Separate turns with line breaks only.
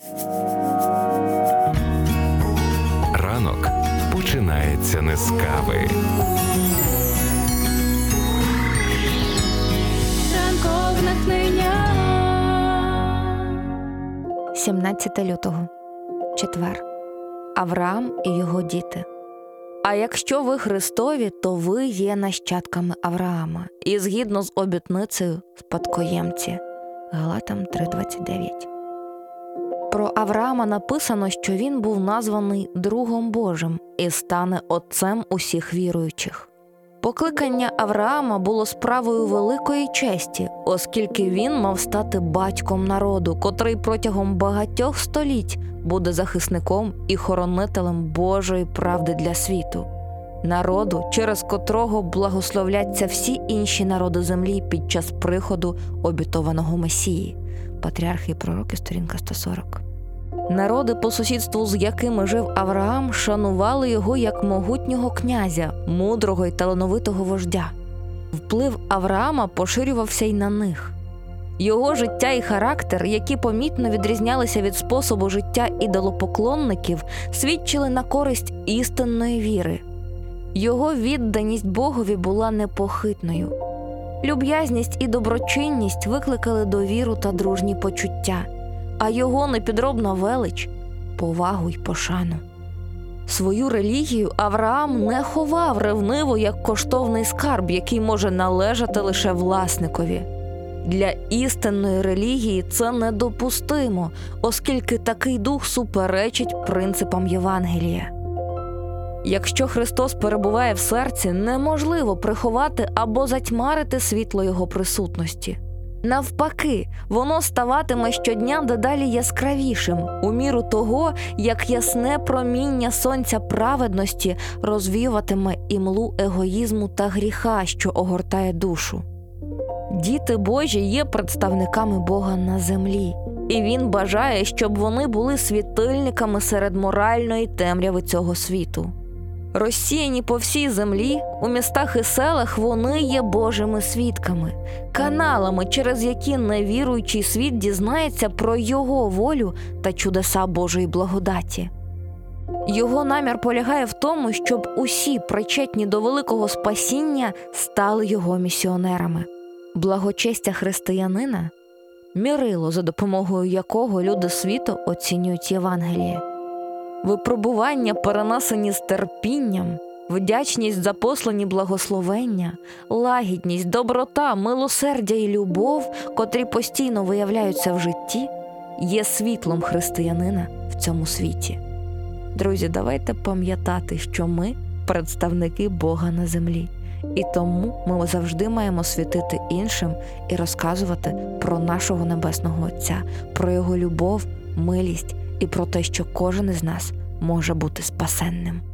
Ранок починається не з кави.
Ранкове натхнення.
17 лютого. Четвер. Авраам і його діти. А якщо ви Христові, то ви є нащадками Авраама і згідно з обітницею спадкоємці. Галатам 3:29. Про Авраама написано, що він був названий другом Божим і стане отцем усіх віруючих. Покликання Авраама було справою великої честі, оскільки він мав стати батьком народу, котрий протягом багатьох століть буде захисником і хоронителем Божої правди для світу. Народу, через котрого благословляться всі інші народи землі під час приходу обітованого Месії. Патріархи і пророки, сторінка 140. Народи, по сусідству з якими жив Авраам, шанували його як могутнього князя, мудрого й талановитого вождя. Вплив Авраама поширювався й на них. Його життя і характер, які помітно відрізнялися від способу життя ідолопоклонників, свідчили на користь істинної віри. Його відданість Богові була непохитною. Люб'язність і доброчинність викликали довіру та дружні почуття, а його непідробна велич – повагу й пошану. Свою релігію Авраам не ховав ревниво як коштовний скарб, який може належати лише власникові. Для істинної релігії це недопустимо, оскільки такий дух суперечить принципам Євангелія. Якщо Христос перебуває в серці, неможливо приховати або затьмарити світло Його присутності. Навпаки, воно ставатиме щодня дедалі яскравішим, у міру того, як ясне проміння сонця праведності розвіюватиме імлу егоїзму та гріха, що огортає душу. Діти Божі є представниками Бога на землі, і Він бажає, щоб вони були світильниками серед моральної темряви цього світу. Розсіяні по всій землі, у містах і селах вони є Божими свідками, каналами, через які невіруючий світ дізнається про Його волю та чудеса Божої благодаті. Його намір полягає в тому, щоб усі причетні до великого спасіння стали Його місіонерами. Благочестя християнина – мірило, за допомогою якого люди світу оцінюють Євангеліє. Випробування, перенесені з терпінням, вдячність за послані благословення, лагідність, доброта, милосердя і любов, котрі постійно виявляються в житті, є світлом християнина в цьому світі. Друзі, давайте пам'ятати, що ми – представники Бога на землі. І тому ми завжди маємо світити іншим і розказувати про нашого Небесного Отця, про Його любов, милість і про те, що кожен із нас може бути спасенним.